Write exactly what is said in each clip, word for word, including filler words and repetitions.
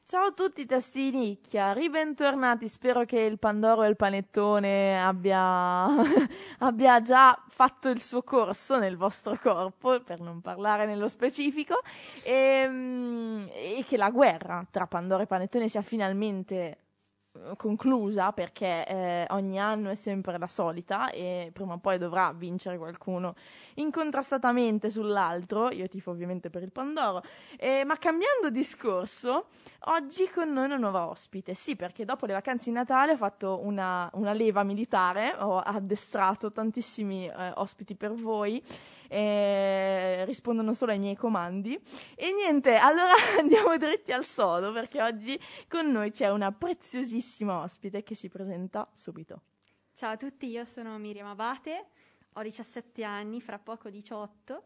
Ciao a tutti testi di nicchia, ribentornati, spero che il Pandoro e il panettone abbia, abbia già fatto il suo corso nel vostro corpo, per non parlare nello specifico, e, e che la guerra tra Pandoro e panettone sia finalmente conclusa, perché eh, ogni anno è sempre la solita e prima o poi dovrà vincere qualcuno incontrastatamente sull'altro. Io tifo ovviamente per il Pandoro, eh, ma cambiando discorso, oggi con noi una nuova ospite. Sì, perché dopo le vacanze di Natale ho fatto una, una leva militare, ho addestrato tantissimi eh, ospiti per voi, eh, rispondono solo ai miei comandi e niente, allora andiamo dritti al sodo, perché oggi con noi c'è una preziosissima ospite che si presenta subito. Ciao a tutti, io sono Miriam Abate, ho diciassette anni, fra poco diciotto,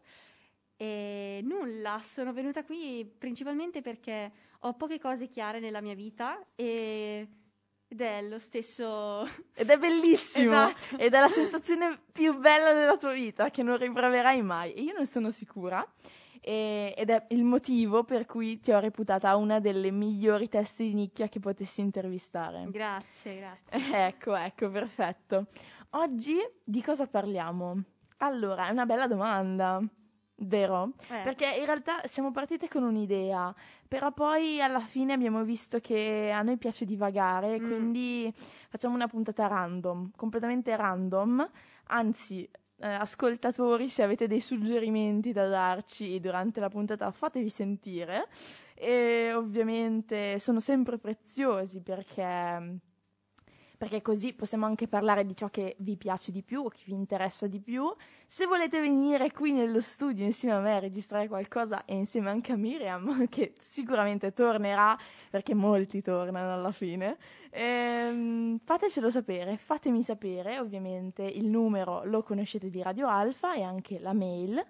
e nulla, sono venuta qui principalmente perché ho poche cose chiare nella mia vita e... ed è lo stesso... Ed è bellissimo, esatto. Ed è la sensazione più bella della tua vita, che non riproverai mai, e io ne sono sicura. E, ed è il motivo per cui ti ho reputata una delle migliori teste di nicchia che potessi intervistare. Grazie, grazie. Ecco, ecco, perfetto. Oggi di cosa parliamo? Allora, è una bella domanda, vero? Eh. Perché in realtà siamo partite con un'idea, però poi alla fine abbiamo visto che a noi piace divagare, Mm. quindi facciamo una puntata random, completamente random, anzi... Eh, ascoltatori, se avete dei suggerimenti da darci durante la puntata, fatevi sentire. E ovviamente sono sempre preziosi, perché perché così possiamo anche parlare di ciò che vi piace di più o che vi interessa di più. Se volete venire qui nello studio insieme a me a registrare qualcosa, e insieme anche a Miriam, che sicuramente tornerà, perché molti tornano alla fine, ehm, fatecelo sapere, fatemi sapere. Ovviamente il numero lo conoscete di Radio Alfa e anche la mail.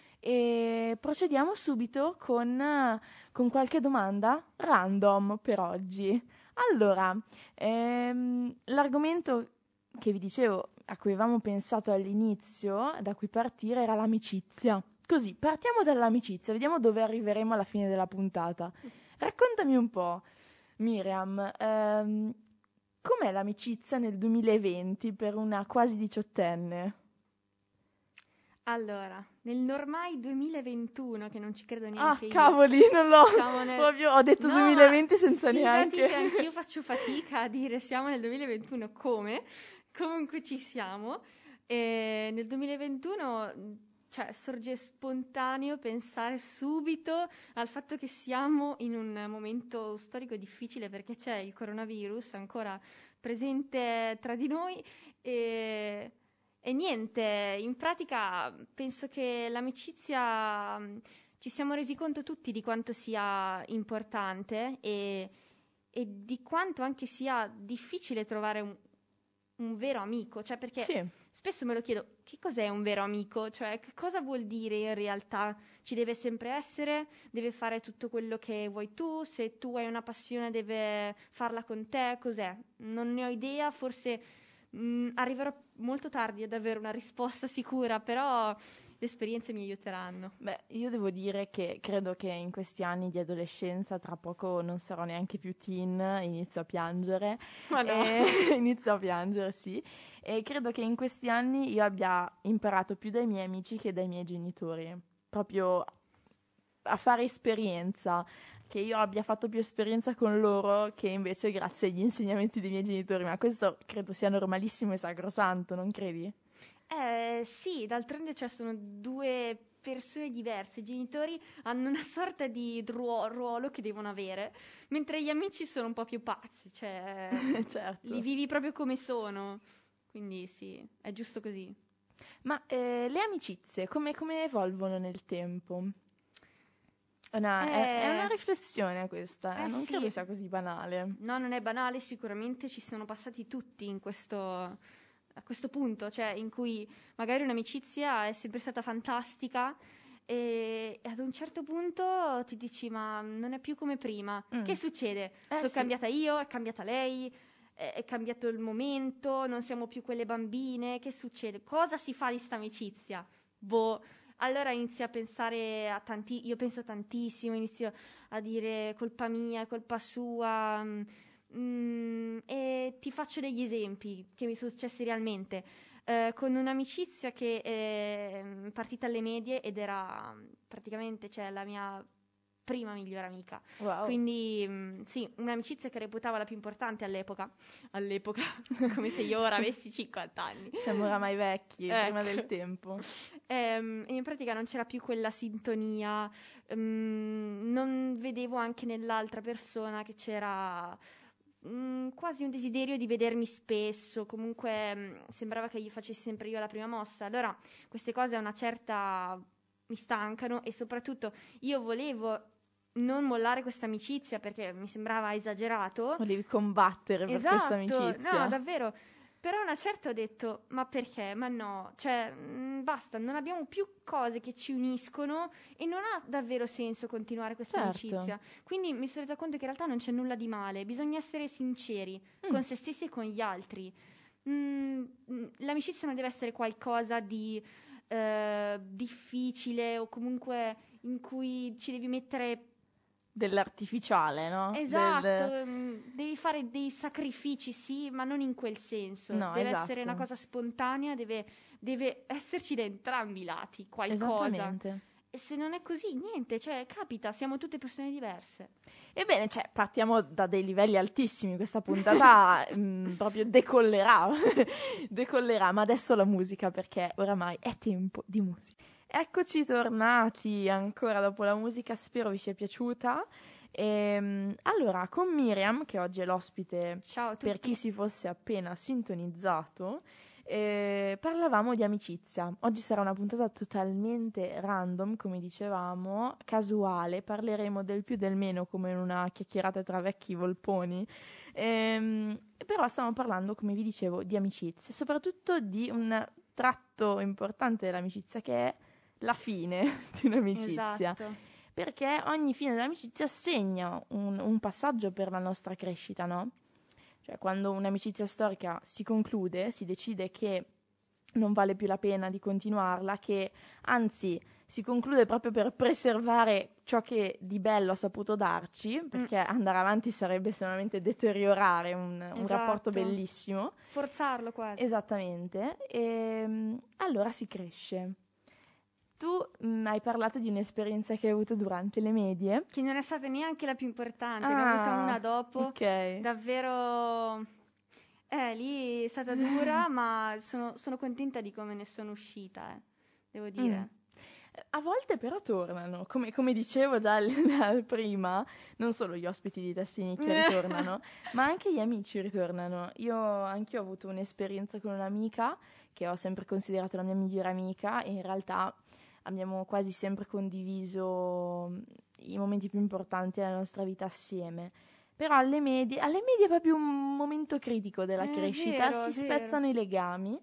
E procediamo subito con, con qualche domanda random per oggi. Allora, ehm, l'argomento che vi dicevo, a cui avevamo pensato all'inizio, da cui partire, era l'amicizia. Così, partiamo dall'amicizia, vediamo dove arriveremo alla fine della puntata. Raccontami un po', Miriam, ehm, com'è l'amicizia nel duemilaventi per una quasi diciottenne? Allora, nel ormai duemilaventuno, che non ci credo Ah, neanche io. cavoli, non l'ho Siamo nel- proprio, ho detto No, duemilaventi senza fidati neanche. che anch'io faccio fatica a dire siamo nel duemilaventuno come, comunque ci siamo. E nel duemilaventuno, cioè, sorge spontaneo pensare subito al fatto che siamo in un momento storico difficile, perché c'è il coronavirus ancora presente tra di noi e... E niente, in pratica penso che l'amicizia, mh, ci siamo resi conto tutti di quanto sia importante e, e di quanto anche sia difficile trovare un, un vero amico, cioè perché Sì. spesso me lo chiedo, che cos'è un vero amico? Cioè, che cosa vuol dire in realtà? Ci deve sempre essere? Deve fare tutto quello che vuoi tu? Se tu hai una passione deve farla con te? Cos'è? Non ne ho idea, forse... Mm, arriverò molto tardi ad avere una risposta sicura, però le esperienze mi aiuteranno. Beh, io devo dire che credo che in questi anni di adolescenza, tra poco non sarò neanche più teen, inizio a piangere. Ma no. E inizio a piangere, sì. E credo che in questi anni io abbia imparato più dai miei amici che dai miei genitori. Proprio a fare esperienza, che io abbia fatto più esperienza con loro che invece grazie agli insegnamenti dei miei genitori, ma questo credo sia normalissimo e sacrosanto, non credi? Eh sì, d'altronde cioè sono due persone diverse, i genitori hanno una sorta di ruo- ruolo che devono avere, mentre gli amici sono un po' più pazzi, cioè Certo. li vivi proprio come sono, quindi sì, è giusto così. Ma eh, le amicizie come, come evolvono nel tempo? Una- è, è una Eh, riflessione questa, eh, eh non sì. credo sia così banale. No, non è banale, sicuramente ci sono passati tutti in questo, a questo punto, cioè in cui magari un'amicizia è sempre stata fantastica e ad un certo punto ti dici ma non è più come prima. Mm. Che succede? Eh, Sono sì. cambiata io, è cambiata lei, è, è cambiato il momento, non siamo più quelle bambine, che succede? Cosa si fa di sta amicizia? Boh, allora inizi a pensare a tanti, io penso tantissimo, inizio a dire colpa mia, colpa sua, mm, e ti faccio degli esempi che mi sono successi realmente. Eh, con un'amicizia che è partita alle medie ed era praticamente, cioè, la mia prima migliore amica. Wow. Quindi mh, sì, un'amicizia che reputavo la più importante all'epoca. All'epoca, come se io ora avessi cinquanta anni. Siamo oramai vecchi, Ecco. prima del tempo. Ehm, e in pratica non c'era più quella sintonia, ehm, non vedevo anche nell'altra persona che c'era mh, quasi un desiderio di vedermi spesso, comunque mh, sembrava che io facessi sempre io la prima mossa. Allora queste cose a una certa mi stancano, e soprattutto io volevo non mollare questa amicizia perché mi sembrava esagerato. Volevi combattere per Esatto, questa amicizia. no, davvero. Però a una certa ho detto, ma perché? Ma no, cioè, mh, basta, non abbiamo più cose che ci uniscono e non ha davvero senso continuare questa Certo. amicizia. Quindi mi sono resa conto che in realtà non c'è nulla di male, bisogna essere sinceri Mm. con se stessi e con gli altri. Mm, mm, l'amicizia non deve essere qualcosa di eh, difficile o comunque in cui ci devi mettere. Dell'artificiale, no? Esatto, Del- mm, devi fare dei sacrifici, sì, ma non in quel senso. No, deve esatto. essere una cosa spontanea, deve, deve esserci da entrambi i lati qualcosa. Esattamente. E se non è così, niente, cioè capita, siamo tutte persone diverse. Ebbene, cioè, partiamo da dei livelli altissimi. Questa puntata mh, proprio decollerà. Decollerà, ma adesso la musica, perché oramai è tempo di musica. Eccoci tornati ancora dopo la musica, spero vi sia piaciuta. Ehm, allora, con Miriam, che oggi è l'ospite Ciao a tutti. per chi si fosse appena sintonizzato, eh, parlavamo di amicizia. Oggi sarà una puntata totalmente random, come dicevamo, casuale, parleremo del più del meno come in una chiacchierata tra vecchi volponi. Ehm, però stiamo parlando, come vi dicevo, di amicizia, soprattutto di un tratto importante dell'amicizia che è la fine di un'amicizia. Esatto. Perché ogni fine dell'amicizia segna un, un passaggio per la nostra crescita, no? Cioè, quando un'amicizia storica si conclude, si decide che non vale più la pena di continuarla, che anzi si conclude proprio per preservare ciò che di bello ha saputo darci, perché mm. andare avanti sarebbe solamente deteriorare un, un Esatto. rapporto bellissimo. Forzarlo quasi. Esattamente. E allora si cresce. Tu mh, hai parlato di un'esperienza che hai avuto durante le medie. Che non è stata neanche la più importante, Ah, ne ho avuta una dopo. Ok. Davvero. Eh, lì è stata dura, ma sono, sono contenta di come ne sono uscita, eh, devo dire. Mm. A volte però tornano, come, come dicevo già l- prima, non solo gli ospiti di Destiny che ritornano, ma anche gli amici ritornano. Io anch'io ho avuto un'esperienza con un'amica che ho sempre considerato la mia migliore amica, e in realtà abbiamo quasi sempre condiviso i momenti più importanti della nostra vita assieme. Però alle medie, alle medie è proprio un momento critico della Eh, crescita, vero, si vero. spezzano i legami.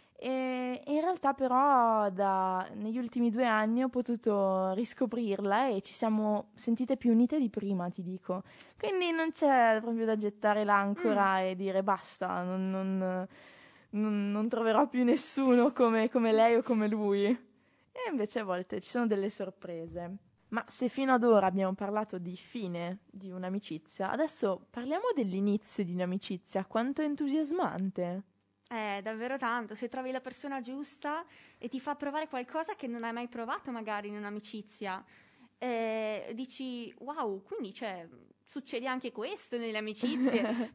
E in realtà però da, negli ultimi due anni ho potuto riscoprirla e ci siamo sentite più unite di prima, ti dico. Quindi non c'è proprio da gettare l'ancora mm. e dire basta, non, non, non, non troverò più nessuno come, come lei o come lui. E invece a volte ci sono delle sorprese. Ma se fino ad ora abbiamo parlato di fine di un'amicizia, adesso parliamo dell'inizio di un'amicizia. Quanto è entusiasmante! Eh, davvero tanto. Se trovi la persona giusta e ti fa provare qualcosa che non hai mai provato magari in un'amicizia, eh, dici wow, quindi cioè succede anche questo nelle amicizie.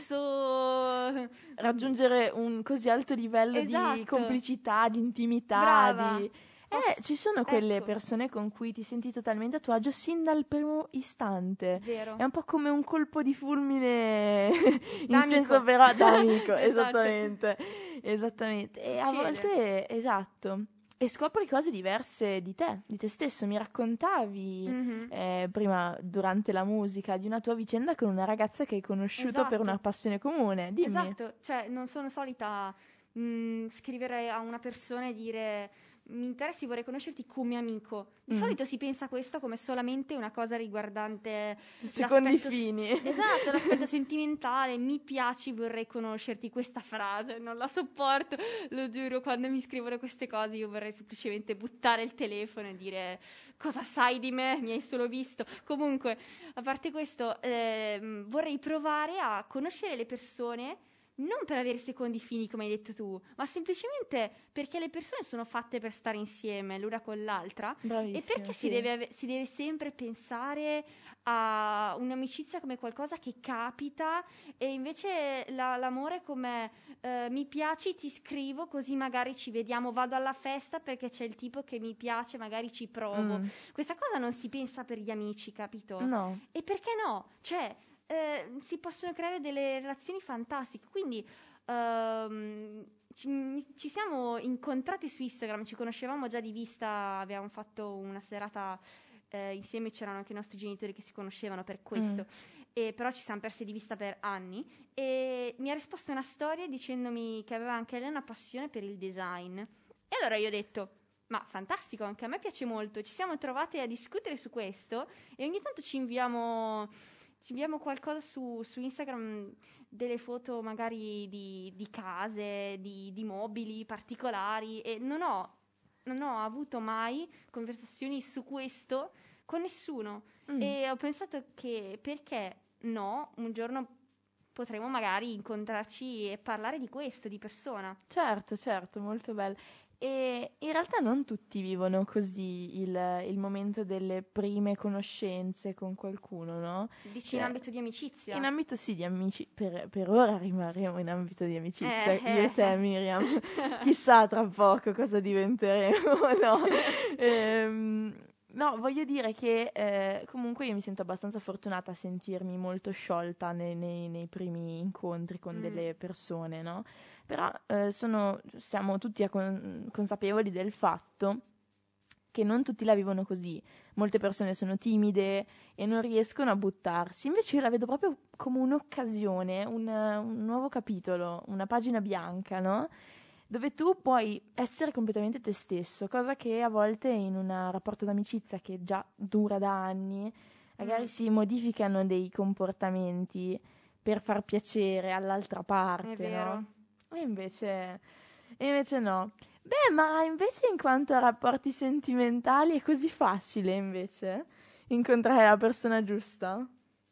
Posso raggiungere un così alto livello esatto. di complicità, di intimità, Brava. di... Eh, ci sono quelle ecco. persone con cui ti senti totalmente a tuo agio sin dal primo istante. Vero. È un po' come un colpo di fulmine in D'amico. senso però d'amico, Esatto. esattamente. Esattamente. E a Succede. volte, esatto. E scopri cose diverse di te, di te stesso. Mi raccontavi mm-hmm. eh, prima, durante la musica, di una tua vicenda con una ragazza che hai conosciuto esatto. per una passione comune. Dimmi. Esatto, cioè non sono solita mh, scrivere a una persona e dire mi interessi, vorrei conoscerti come amico. Di Mm. solito si pensa a questo come solamente una cosa riguardante Secondi l'aspetto fini. esatto, l'aspetto sentimentale, mi piaci, vorrei conoscerti. Questa frase non la sopporto, lo giuro, quando mi scrivono queste cose io vorrei semplicemente buttare il telefono e dire cosa sai di me, mi hai solo visto. Comunque, a parte questo, ehm, vorrei provare a conoscere le persone non per avere secondi fini, come hai detto tu, ma semplicemente perché le persone sono fatte per stare insieme l'una con l'altra. Bravissima, E perché sì. si deve, ave- si deve sempre pensare a un'amicizia come qualcosa che capita, e invece la- l'amore come eh, mi piaci, ti scrivo, così magari ci vediamo, vado alla festa perché c'è il tipo che mi piace, magari ci provo. Mm. Questa cosa non si pensa per gli amici, capito? No. E perché no? Cioè, eh, si possono creare delle relazioni fantastiche. Quindi ehm, ci, ci siamo incontrati su Instagram, ci conoscevamo già di vista, abbiamo fatto una serata eh, insieme, c'erano anche i nostri genitori che si conoscevano per questo. Mm. E però ci siamo persi di vista per anni, e mi ha risposto una storia dicendomi che aveva anche lei una passione per il design. E allora io ho detto: ma fantastico, anche a me piace molto. Ci siamo trovate a discutere su questo e ogni tanto ci inviamo, ci inviamo qualcosa su, su Instagram, delle foto magari di, di case, di, di mobili particolari, e non ho, non ho avuto mai conversazioni su questo con nessuno. Mm. E ho pensato che perché no, un giorno potremo magari incontrarci e parlare di questo di persona. Certo, certo, molto bello. E in realtà non tutti vivono così il, il momento delle prime conoscenze con qualcuno, no? Dici Cioè, in ambito di amicizia? in ambito sì di amici, per, per ora rimarremo in ambito di amicizia, Eh, io e te eh. Miriam, chissà tra poco cosa diventeremo, no? Ehm, no, voglio dire che eh, comunque io mi sento abbastanza fortunata a sentirmi molto sciolta nei, nei- nei primi incontri con Mm. delle persone, no? Però eh, sono, siamo tutti a con- consapevoli del fatto che non tutti la vivono così. Molte persone sono timide e non riescono a buttarsi. Invece io la vedo proprio come un'occasione, un, un nuovo capitolo, una pagina bianca, no? Dove tu puoi essere completamente te stesso, cosa che a volte in un rapporto d'amicizia che già dura da anni, magari Mm. si modificano dei comportamenti per far piacere all'altra parte, È vero. no? E invece, e invece no. Beh, ma invece in quanto a rapporti sentimentali è così facile invece incontrare la persona giusta?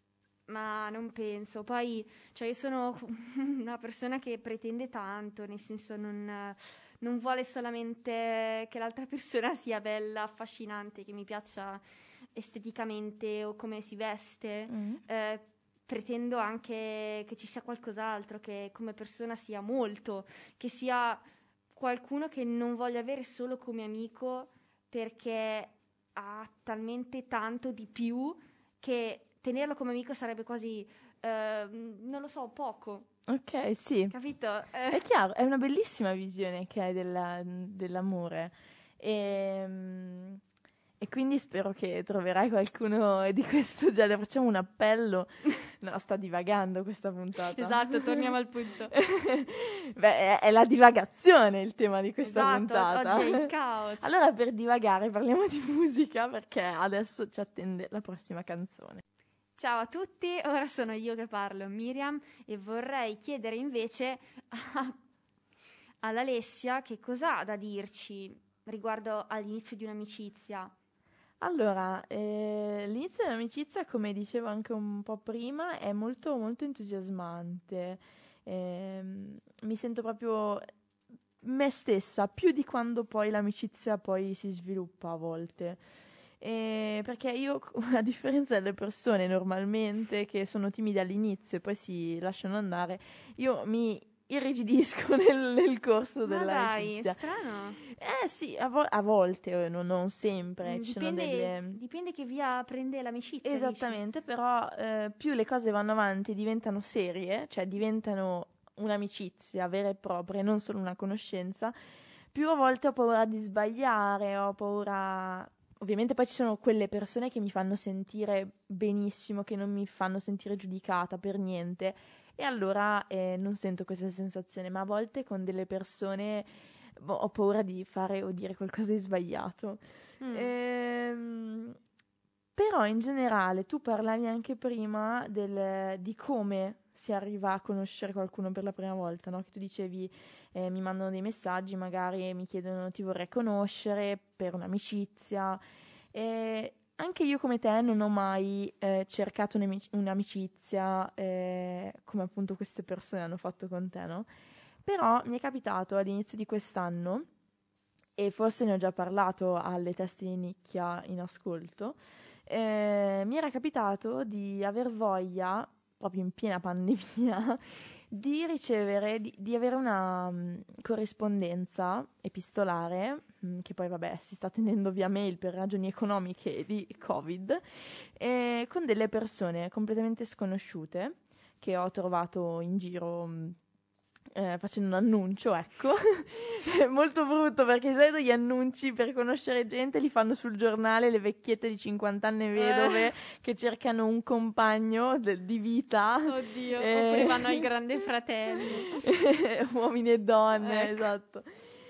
Ma non penso. Poi, cioè, io sono una persona che pretende tanto, nel senso non, non vuole solamente che l'altra persona sia bella, affascinante, che mi piaccia esteticamente o come si veste. Mm. Eh, pretendo anche che ci sia qualcos'altro, che come persona sia molto, che sia qualcuno che non voglio avere solo come amico perché ha talmente tanto di più che tenerlo come amico sarebbe quasi, eh, non lo so, poco, Ok, sì. capito? È Eh, chiaro, è una bellissima visione che hai della- dell'amore. E, e quindi spero che troverai qualcuno di questo genere. Facciamo un appello. No, sta divagando questa puntata. esatto, torniamo al punto. Beh, è, è la divagazione il tema di questa Esatto, puntata. oggi è il caos. Allora, per divagare, parliamo di musica perché adesso ci attende la prossima canzone. Ciao a tutti, ora sono io che parlo, Miriam, e vorrei chiedere invece a- all'Alessia che cosa ha da dirci riguardo all'inizio di un'amicizia. Allora, eh, l'inizio dell'amicizia, come dicevo anche un po' prima, è molto, molto entusiasmante. Ehm, mi sento proprio me stessa, più di quando poi l'amicizia poi si sviluppa a volte. Eh, perché io, a differenza delle persone normalmente che sono timide all'inizio e poi si lasciano andare, io mi irrigidisco nel, nel corso Ma dai, dell'amicizia. strano. Eh sì, a, vo- a volte, eh, non, non sempre, ci sono Dipende, delle... dipende che via prende l'amicizia, dici? Esattamente, però eh, più le cose vanno avanti e diventano serie, cioè diventano un'amicizia vera e propria, e non solo una conoscenza, più a volte ho paura di sbagliare, ho paura... Ovviamente poi ci sono quelle persone che mi fanno sentire benissimo, che non mi fanno sentire giudicata per niente, e allora eh, non sento questa sensazione, ma a volte con delle persone ho paura di fare o dire qualcosa di sbagliato. Mm. Ehm, però in generale tu parlavi anche prima del, di come si arriva a conoscere qualcuno per la prima volta, no? Che tu dicevi eh, mi mandano dei messaggi, magari mi chiedono ti vorrei conoscere per un'amicizia. E anche io come te non ho mai eh, cercato un'amic- un'amicizia eh, come appunto queste persone hanno fatto con te, no? Però mi è capitato all'inizio di quest'anno, e forse ne ho già parlato alle teste di nicchia in ascolto, eh, mi era capitato di aver voglia, proprio in piena pandemia, di ricevere, di, di avere una um, corrispondenza epistolare, mh, che poi vabbè si sta tenendo via mail per ragioni economiche di Covid, eh, con delle persone completamente sconosciute che ho trovato in giro mh, eh, facendo un annuncio, ecco. È molto brutto perché di solito gli annunci per conoscere gente li fanno sul giornale le vecchiette di cinquanta anni vedove eh. che cercano un compagno de- di vita. Oddio, eh. oppure vanno al Grande Fratello. Uomini e donne, ecco. esatto.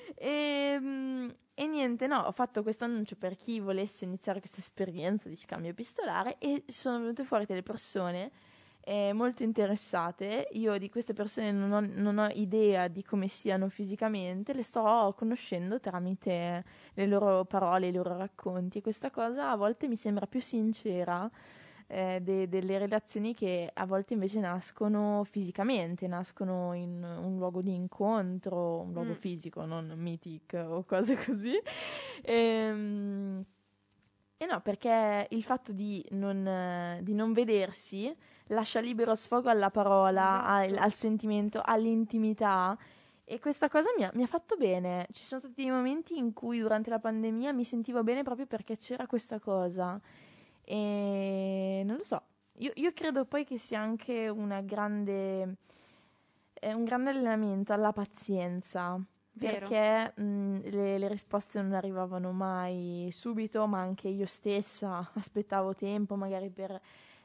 E, e niente, no, ho fatto questo annuncio per chi volesse iniziare questa esperienza di scambio epistolare e sono venute fuori delle persone Eh, molto interessate. Io di queste persone non ho, non ho idea di come siano fisicamente, le sto conoscendo tramite le loro parole, i loro racconti, e questa cosa a volte mi sembra più sincera eh, de- delle relazioni che a volte invece nascono fisicamente, nascono in un luogo di incontro, un luogo mm. fisico, non Meetic o cose così. Ehm E no, perché il fatto di non, di non vedersi lascia libero sfogo alla parola, esatto. al, al sentimento, all'intimità, e questa cosa mi ha, mi ha fatto bene. Ci sono stati dei momenti in cui durante la pandemia mi sentivo bene proprio perché c'era questa cosa, e non lo so, io, io credo poi che sia anche una grande, eh, un grande allenamento alla pazienza. Vero. Perché mh, le, le risposte non arrivavano mai subito, ma anche io stessa aspettavo tempo magari per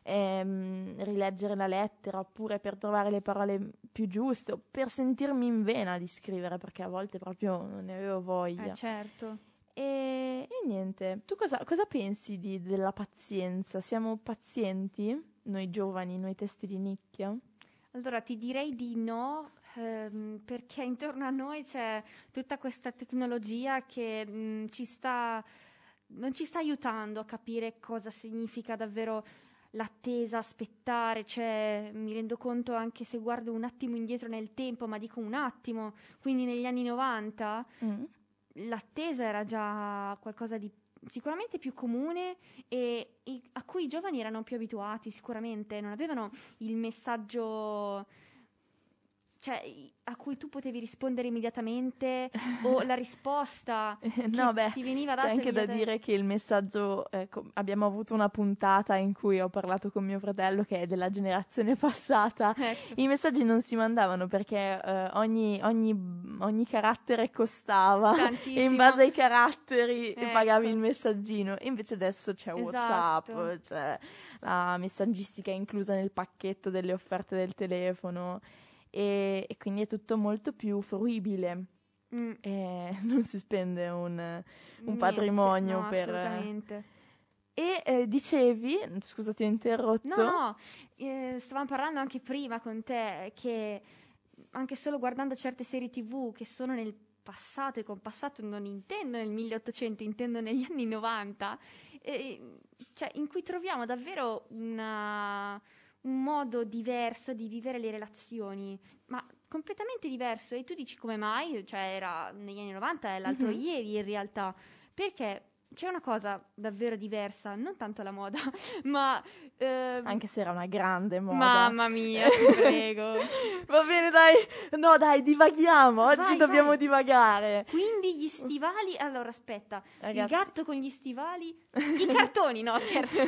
ehm, rileggere la lettera, oppure per trovare le parole più giuste, o per sentirmi in vena di scrivere, perché a volte proprio non ne avevo voglia. Eh, certo. E, e niente, tu cosa, cosa pensi di, della pazienza? Siamo pazienti, noi giovani, noi testi di nicchia? Allora, ti direi di no, ehm, perché intorno a noi c'è tutta questa tecnologia che mh, ci sta, non ci sta aiutando a capire cosa significa davvero l'attesa, aspettare. Cioè, mi rendo conto anche se guardo un attimo indietro nel tempo, ma dico un attimo, quindi negli anni novanta, mm. l'attesa era già qualcosa di sicuramente più comune e, e a cui i giovani erano più abituati, sicuramente non avevano il messaggio, cioè a cui tu potevi rispondere immediatamente, o la risposta che no, beh, ti veniva data c'è anche da dire che il messaggio, ecco, abbiamo avuto una puntata in cui ho parlato con mio fratello che è della generazione passata, ecco. I messaggi non si mandavano perché eh, ogni, ogni, ogni carattere costava tantissimo. E in base ai caratteri ecco. pagavi il messaggino. E invece adesso c'è esatto. WhatsApp, c'è la messaggistica inclusa nel pacchetto delle offerte del telefono. E, e quindi è tutto molto più fruibile. Mm. E non si spende un, un Niente, patrimonio no, per... assolutamente. E eh, dicevi, scusa ti ho interrotto. No, no, eh, stavamo parlando anche prima con te che anche solo guardando certe serie tv che sono nel passato, e con passato non intendo nel milleottocento, intendo negli anni novanta, eh, cioè in cui troviamo davvero una... un modo diverso di vivere le relazioni, ma completamente diverso. E tu dici come mai? Cioè era negli anni novanta, è l'altro mm-hmm. ieri in realtà, perché c'è una cosa davvero diversa, non tanto la moda, ma... Ehm... anche se era una grande moda. Mamma mia, ti prego. Va bene, dai. No, dai, divaghiamo. Oggi vai, dobbiamo vai. divagare. Quindi gli stivali... Allora, aspetta. Ragazzi... il gatto con gli stivali... I cartoni, no, scherzo.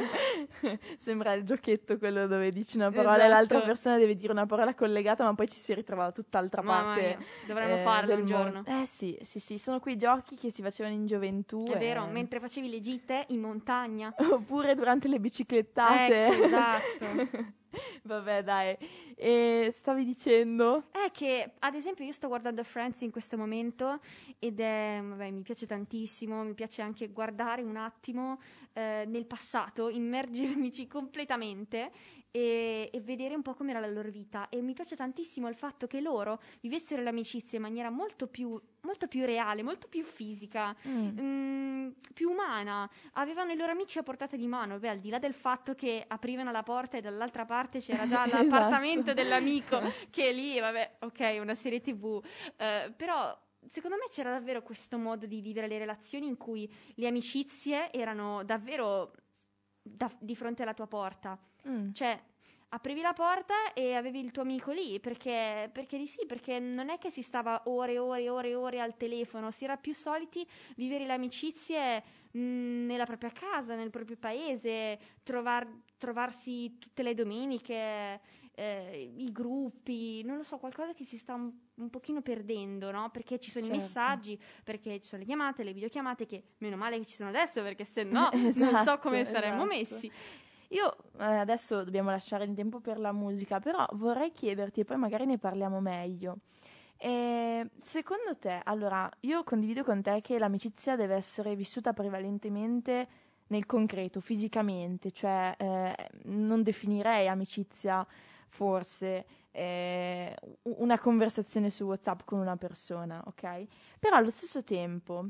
Sembra il giochetto quello dove dici una parola esatto. e l'altra persona deve dire una parola collegata, ma poi ci si ritrova da tutt'altra Mamma parte. Mia. Dovremmo eh, farlo un giorno. Eh sì, sì, sì. Sono quei giochi che si facevano in gioventù. È e... vero, mentre facevi le gite in montagna. Oppure durante le biciclettate. Ecco, esatto. Vabbè, dai. E stavi dicendo? È che, ad esempio, io sto guardando Friends in questo momento ed è, vabbè, mi piace tantissimo, mi piace anche guardare un attimo eh, nel passato, immergermici completamente e, e vedere un po' com'era la loro vita. E mi piace tantissimo il fatto che loro vivessero l'amicizia in maniera molto più, molto più reale, molto più fisica, Mm. mm, più umana. Avevano i loro amici a portata di mano, beh, al di là del fatto che aprivano la porta e dall'altra parte c'era già Esatto. l'appartamento dell'amico, che lì, vabbè, ok, una serie tivù, eh, però secondo me c'era davvero questo modo di vivere le relazioni in cui le amicizie erano davvero da- di fronte alla tua porta. Mm. Cioè, aprivi la porta e avevi il tuo amico lì, perché, perché di sì, perché non è che si stava ore e ore e ore e ore al telefono, si era più soliti vivere le amicizie mh, nella propria casa, nel proprio paese, trovar- trovarsi tutte le domeniche, eh, i gruppi, non lo so, qualcosa che si sta un, un pochino perdendo, no? Perché ci sono i Certo. messaggi, perché ci sono le chiamate, le videochiamate, che meno male che ci sono adesso, perché se no non so Esatto, come saremmo esatto. messi. Io eh, adesso dobbiamo lasciare il tempo per la musica, però vorrei chiederti, e poi magari ne parliamo meglio. Eh, secondo te, allora, io condivido con te che l'amicizia deve essere vissuta prevalentemente nel concreto, fisicamente, cioè eh, non definirei amicizia forse eh, u- una conversazione su WhatsApp con una persona, ok? Però allo stesso tempo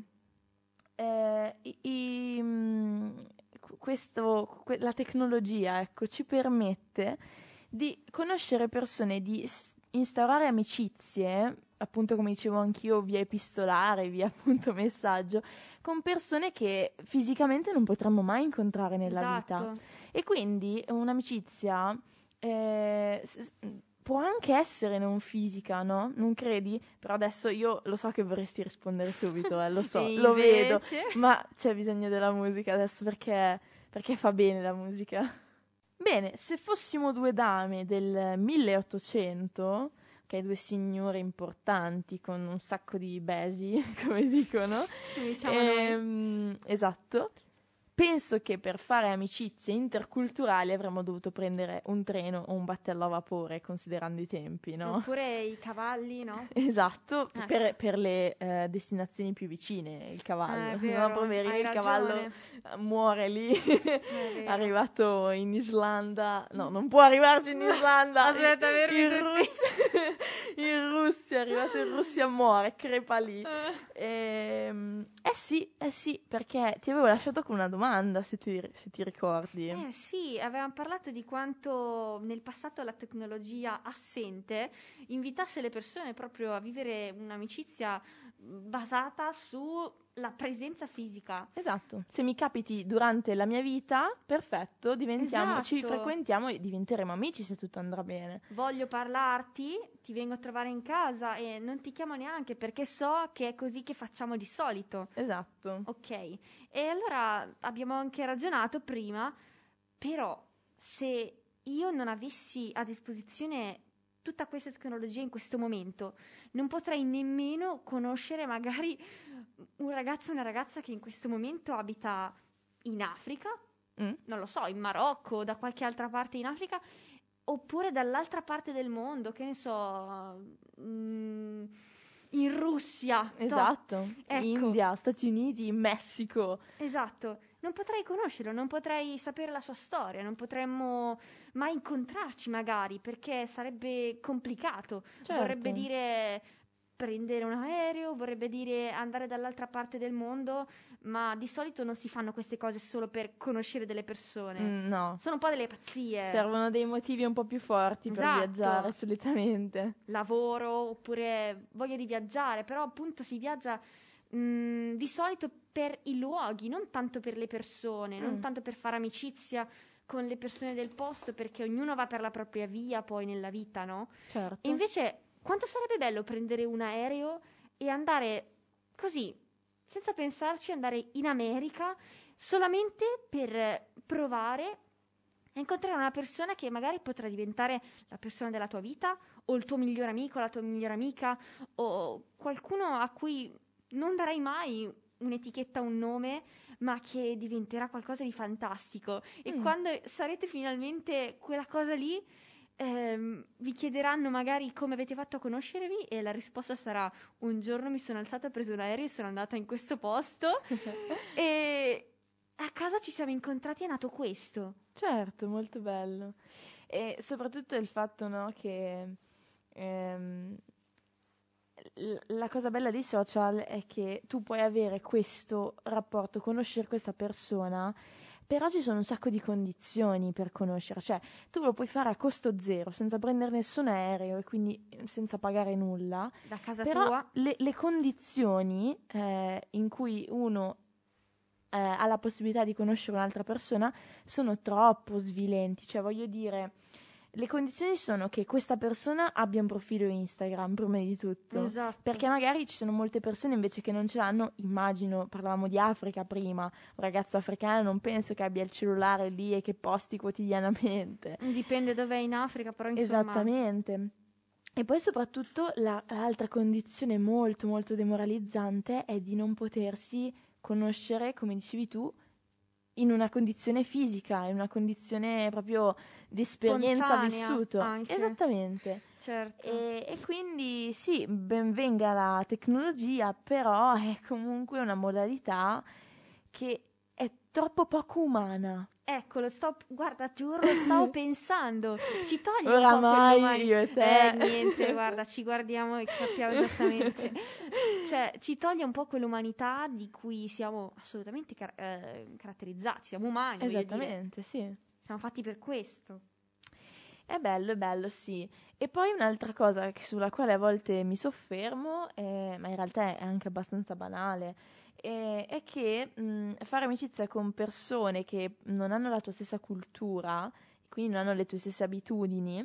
eh, i- i- mh, questo, que- la tecnologia, ecco, ci permette di conoscere persone, di s- instaurare amicizie, appunto come dicevo anch'io, via epistolare, via appunto messaggio, con persone che fisicamente non potremmo mai incontrare nella vita. Esatto. E quindi un'amicizia eh, s- s- può anche essere non fisica, no? Non credi? Però adesso io lo so che vorresti rispondere subito, eh, lo so, E lo vedo, invece... ma c'è bisogno della musica adesso perché, perché fa bene la musica. Bene, se fossimo due dame del milleottocento, ok, due signore importanti con un sacco di besi, come dicono, Come diciamo noi. ehm, esatto, penso che per fare amicizie interculturali avremmo dovuto prendere un treno o un battello a vapore, considerando i tempi, no? Oppure i cavalli, no? Esatto, Ecco. per, per le eh, destinazioni più vicine, il cavallo. Eh, è No, vero, poverino, hai il cavallo ragione. eh, muore lì, vero. arrivato in Islanda. No, non può arrivarci in Islanda. Aspetta, in, fermi in tutti. Russia, in Russia, è arrivato in Russia, muore, crepa lì. Eh. Ehm, eh sì, eh sì, perché ti avevo lasciato con una domanda, se ti, se ti ricordi. Eh sì, avevamo parlato di quanto nel passato la tecnologia assente invitasse le persone proprio a vivere un'amicizia basata sulla presenza fisica. Esatto, se mi capiti durante la mia vita, perfetto, diventiamo, ci Esatto. frequentiamo e diventeremo amici se tutto andrà bene. Voglio parlarti, ti vengo a trovare in casa e non ti chiamo neanche perché so che è così che facciamo di solito. Esatto. Ok, e allora abbiamo anche ragionato prima, però se io non avessi a disposizione tutta questa tecnologia in questo momento, non potrei nemmeno conoscere magari un ragazzo o una ragazza che in questo momento abita in Africa, Mm? non lo so, in Marocco, da qualche altra parte in Africa, oppure dall'altra parte del mondo, che ne so, mm, in Russia. no? Esatto. Ecco. India, Stati Uniti, Messico. Esatto, non potrei conoscerlo, non potrei sapere la sua storia, non potremmo mai incontrarci magari perché sarebbe complicato. Certo. Vorrebbe dire prendere un aereo, vorrebbe dire andare dall'altra parte del mondo, ma di solito non si fanno queste cose solo per conoscere delle persone. Mm, no, Sono un po' delle pazzie. servono dei motivi un po' più forti per Esatto. viaggiare solitamente. Lavoro oppure voglia di viaggiare, però appunto si viaggia mh, di solito per i luoghi, non tanto per le persone, Mm. non tanto per fare amicizia con le persone del posto, perché ognuno va per la propria via poi nella vita, no? Certo. E invece quanto sarebbe bello prendere un aereo e andare così, senza pensarci, andare in America solamente per provare a incontrare una persona che magari potrà diventare la persona della tua vita, o il tuo migliore amico, la tua migliore amica, o qualcuno a cui non darai mai un'etichetta, un nome, ma che diventerà qualcosa di fantastico. E Mm. quando sarete finalmente quella cosa lì, ehm, vi chiederanno magari come avete fatto a conoscervi e la risposta sarà: un giorno mi sono alzata, ho preso l'aereo e sono andata in questo posto e a casa ci siamo incontrati e è nato questo. Certo, molto bello. E soprattutto il fatto, no, che ehm, l- la cosa bella dei social è che tu puoi avere questo rapporto, conoscere questa persona, però ci sono un sacco di condizioni per conoscere, cioè tu lo puoi fare a costo zero, senza prendere nessun aereo e quindi senza pagare nulla, Da casa però tua? le, le condizioni eh, in cui uno eh, ha la possibilità di conoscere un'altra persona sono troppo svilenti, cioè voglio dire, le condizioni sono che questa persona abbia un profilo Instagram, prima di tutto, Esatto. perché magari ci sono molte persone invece che non ce l'hanno, immagino, parlavamo di Africa prima, un ragazzo africano non penso che abbia il cellulare lì e che posti quotidianamente. Dipende dove è in Africa, però insomma... Esattamente. E poi soprattutto la- l'altra condizione molto molto demoralizzante è di non potersi conoscere, come dicevi tu, in una condizione fisica, in una condizione proprio di esperienza Spontanea vissuto. anche. Esattamente. Certo. E, e quindi sì, ben venga la tecnologia, però è comunque una modalità che è troppo poco umana. Eccolo, sto, guarda, giuro, lo stavo pensando. Ci toglie un po' Oramai quell'umanità. io e te. Eh, niente, guarda, ci guardiamo e capiamo esattamente. Cioè, ci toglie un po' quell'umanità di cui siamo assolutamente car- eh, caratterizzati. Siamo umani, voglio dire. Esattamente, sì. Siamo fatti per questo. È bello, è bello, sì. E poi un'altra cosa che- sulla quale a volte mi soffermo, eh, ma in realtà è anche abbastanza banale, eh, è che mh, fare amicizia con persone che non hanno la tua stessa cultura, quindi non hanno le tue stesse abitudini,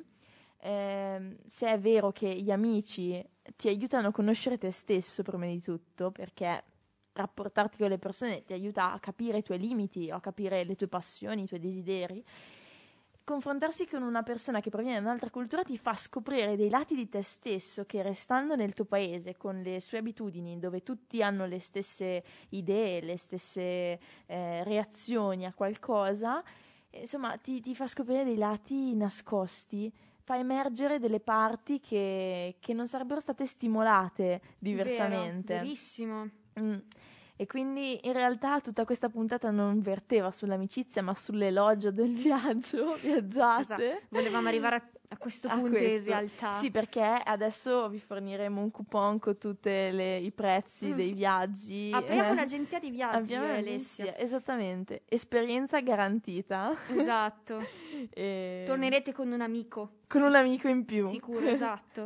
ehm, se è vero che gli amici ti aiutano a conoscere te stesso prima di tutto, perché rapportarti con le persone ti aiuta a capire i tuoi limiti, a capire le tue passioni, i tuoi desideri. Confrontarsi con una persona che proviene da un'altra cultura ti fa scoprire dei lati di te stesso che, restando nel tuo paese con le sue abitudini, dove tutti hanno le stesse idee, le stesse eh, reazioni a qualcosa, eh, insomma ti, ti fa scoprire dei lati nascosti, fa emergere delle parti che, che non sarebbero state stimolate diversamente. Vero, verissimo. Mm. E quindi in realtà tutta questa puntata non verteva sull'amicizia, ma sull'elogio del viaggio, viaggiate. Esatto. Volevamo arrivare a, a questo A punto questo. in realtà. Sì, perché adesso vi forniremo un coupon con tutti i prezzi Mm. dei viaggi. Apriamo eh. un'agenzia di viaggi, Abbiamo io e un'agenzia, Alessia. esattamente. Esperienza garantita. Esatto. E... Tornerete con un amico. Con un amico in più. Sicuro, esatto.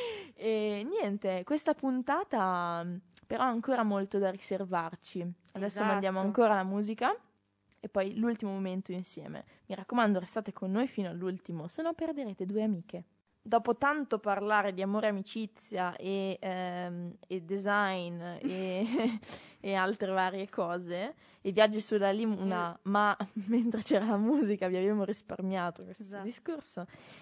E niente, questa puntata però ha ancora molto da riservarci. Adesso Esatto. mandiamo ancora la musica e poi l'ultimo momento insieme. Mi raccomando, restate con noi fino all'ultimo, se no perderete due amiche. Dopo tanto parlare di amore e amicizia e, ehm, e design e, e altre varie cose, e viaggi sulla Luna, Mm. ma mentre c'era la musica vi abbiamo risparmiato questo Esatto. discorso.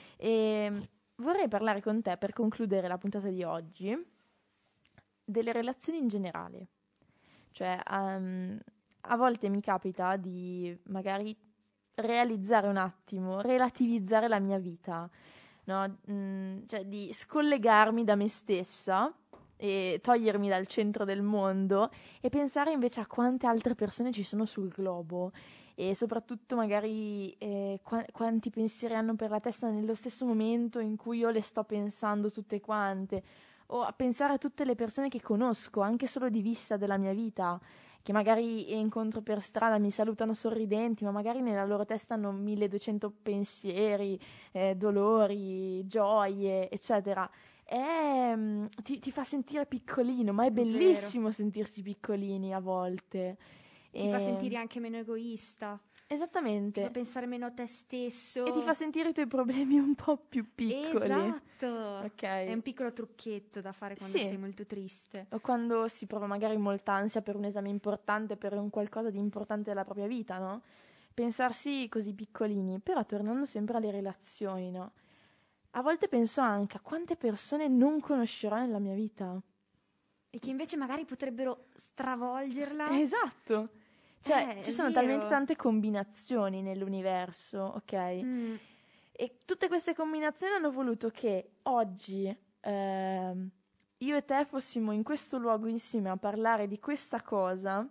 E vorrei parlare con te, per concludere la puntata di oggi, delle relazioni in generale. Cioè, um, a volte mi capita di magari realizzare un attimo, relativizzare la mia vita, no? Mm, cioè di scollegarmi da me stessa e togliermi dal centro del mondo e pensare invece a quante altre persone ci sono sul globo e soprattutto magari eh, qua- quanti pensieri hanno per la testa nello stesso momento in cui io le sto pensando tutte quante, o a pensare a tutte le persone che conosco, anche solo di vista della mia vita, che magari incontro per strada, mi salutano sorridenti, ma magari nella loro testa hanno milleduecento pensieri, eh, dolori, gioie, eccetera. È, mm, ti, ti fa sentire piccolino, ma è bellissimo sentirsi piccolini a volte. Ti E- fa sentire anche meno egoista. Ti Esattamente. fa pensare meno a te stesso. E ti fa sentire i tuoi problemi un po' più piccoli. Esatto. Ok. È un piccolo trucchetto da fare quando Sì. sei molto triste. O quando si prova magari molta ansia per un esame importante, per un qualcosa di importante della propria vita, no? Pensarsi così piccolini, però tornando sempre alle relazioni, no? A volte penso anche a quante persone non conoscerò nella mia vita. E che invece magari potrebbero stravolgerla. Esatto. Cioè, Eh, ci è sono vero. talmente tante combinazioni nell'universo, ok? Mm. E tutte queste combinazioni hanno voluto che oggi ehm, io e te fossimo in questo luogo insieme a parlare di questa cosa,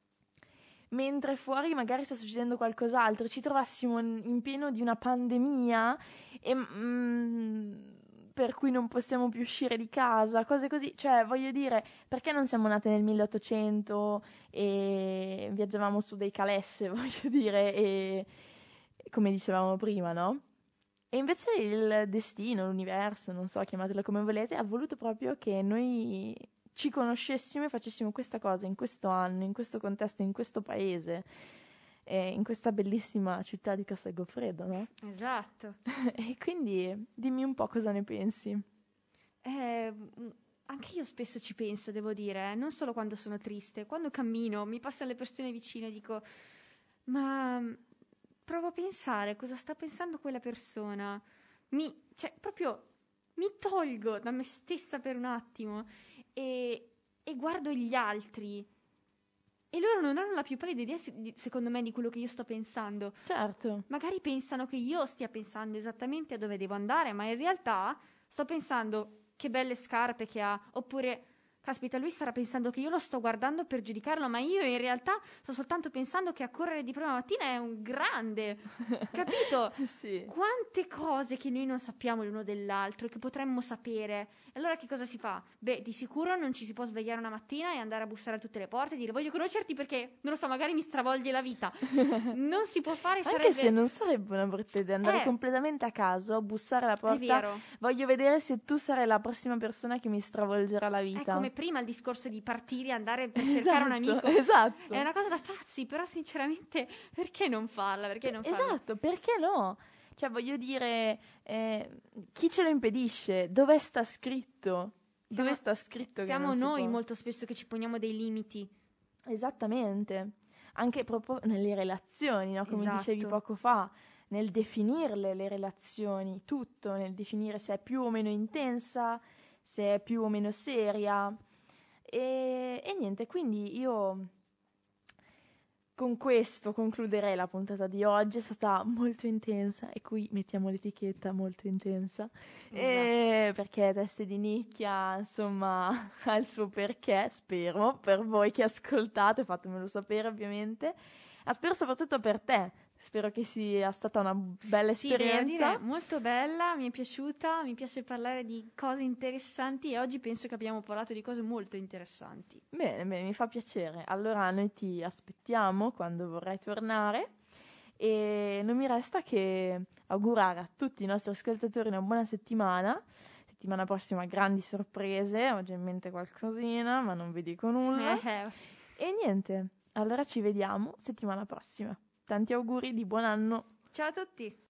mentre fuori magari sta succedendo qualcos'altro, ci trovassimo in, in pieno di una pandemia e, mm, per cui non possiamo più uscire di casa, cose così. Cioè, voglio dire, perché non siamo nate nel milleottocento e viaggiavamo su dei calesse, voglio dire, e come dicevamo prima, no? E invece il destino, l'universo, non so, chiamatelo come volete, ha voluto proprio che noi ci conoscessimo e facessimo questa cosa in questo anno, in questo contesto, in questo paese, eh, in questa bellissima città di Castel Goffredo, no? Esatto. E quindi dimmi un po' cosa ne pensi. Eh, anche io spesso ci penso, devo dire, eh, non solo quando sono triste, quando cammino, mi passano le persone vicine e dico, ma provo a pensare cosa sta pensando quella persona, mi, cioè proprio mi tolgo da me stessa per un attimo e, e guardo gli altri e loro non hanno la più pallida idea, secondo me, di quello che io sto pensando. Certo. Magari pensano che io stia pensando esattamente a dove devo andare, ma in realtà sto pensando che belle scarpe che ha, oppure caspita, lui starà pensando che io lo sto guardando per giudicarlo, ma io in realtà sto soltanto pensando che a correre di prima mattina è un grande, capito? Sì. Quante cose che noi non sappiamo l'uno dell'altro, che potremmo sapere. E allora che cosa si fa? Beh, di sicuro non ci si può svegliare una mattina e andare a bussare a tutte le porte e dire voglio conoscerti perché, non lo so, magari mi stravolge la vita. Non si può fare, sarebbe... Anche se non sarebbe una brutta idea andare Eh. completamente a caso, bussare alla porta. È vero. Voglio vedere se tu sarai la prossima persona che mi stravolgerà la vita. È come prima il discorso di partire e andare per cercare un amico. Esatto. È una cosa da pazzi, però sinceramente perché non farla? Perché non farla? Esatto, perché no? Cioè, voglio dire, eh, chi ce lo impedisce? Dove sta scritto? Dove Siamo- sta scritto che Siamo non si noi può? molto spesso che ci poniamo dei limiti. Esattamente. Anche proprio nelle relazioni, no? Come Esatto. dicevi poco fa, nel definirle le relazioni, tutto, nel definire se è più o meno intensa, se è più o meno seria. E, e niente, quindi io con questo concluderei la puntata di oggi. È stata molto intensa e qui mettiamo l'etichetta molto intensa. E perché Teste di Nicchia, insomma, ha il suo perché, spero, per voi che ascoltate, fatemelo sapere ovviamente. Ma spero soprattutto per te, spero che sia stata una bella Sì, devo esperienza. dire, molto bella, mi è piaciuta, mi piace parlare di cose interessanti e oggi penso che abbiamo parlato di cose molto interessanti. Bene, bene, mi fa piacere. Allora noi ti aspettiamo quando vorrai tornare e non mi resta che augurare a tutti i nostri ascoltatori una buona settimana. Settimana prossima grandi sorprese, ho già in mente qualcosina, ma non vi dico nulla. Eh, E niente, allora ci vediamo settimana prossima. Tanti auguri di buon anno. Ciao a tutti!